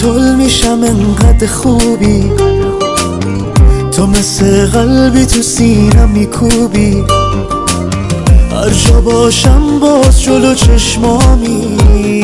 بی‌طول میشم انقدر خوبی، تو مثل قلبی تو سینم میکوبی، هر جا باشم باز جلو چشمامی.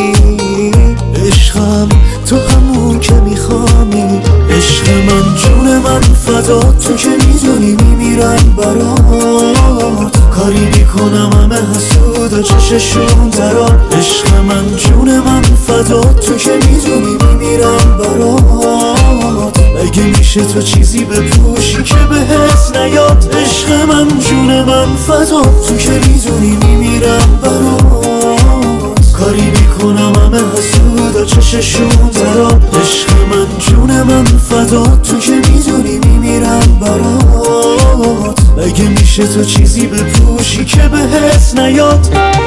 عشقم تو همون که میخوامی، عشق من جون من فدا، تو که میدونی میمیرم برات. کاری میکنم همه حسودا چششون درات، عشق من جون من فدا، تو که میدونی میمیرم برات. اگه میشه تو چیزی بپوشی که بهت نیاد، عشق من جون من فدا، تو که میدونی میمیرم برات. کاری میکنم همه حسودا چششون درات، عشق من جون من فدا، تو که میدونی میمیرم برات. اگه میشه تو چیزی بپوشی که بهت نیاد.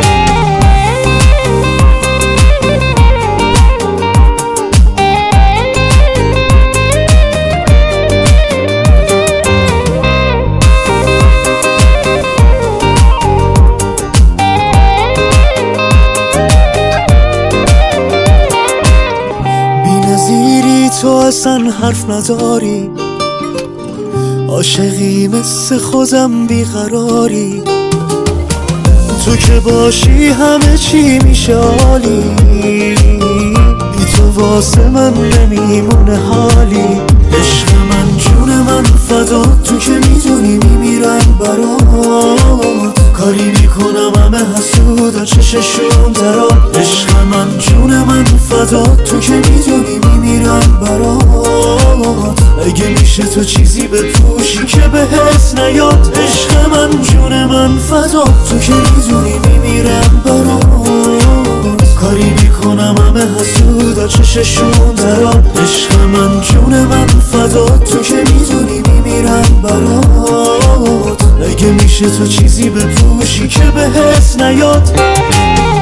تو اصلا حرف نداری، عاشقی مثل خودم بیقراری، تو که باشی همه چی میشه عالی، بی تو واسه من نمیمونه حالی. عشق من جون من فدا، تو که میدونی میمیرم برات. کاری میکنم همه حسودا چششون درات، عشق من جون من فدا، تو که میدونی میمیرم برات. اگه میشه تو چیزی بپوشی که بهت نیاد، عشق من جون من فدا، تو که میدونی میمیرم برات. کاری میکنم همه حسودا چششون درات، عشق من جون من فدا، تو که میدونی میمیرم برات. اگه میشه تو چیزی بپوشی که بهت نیاد.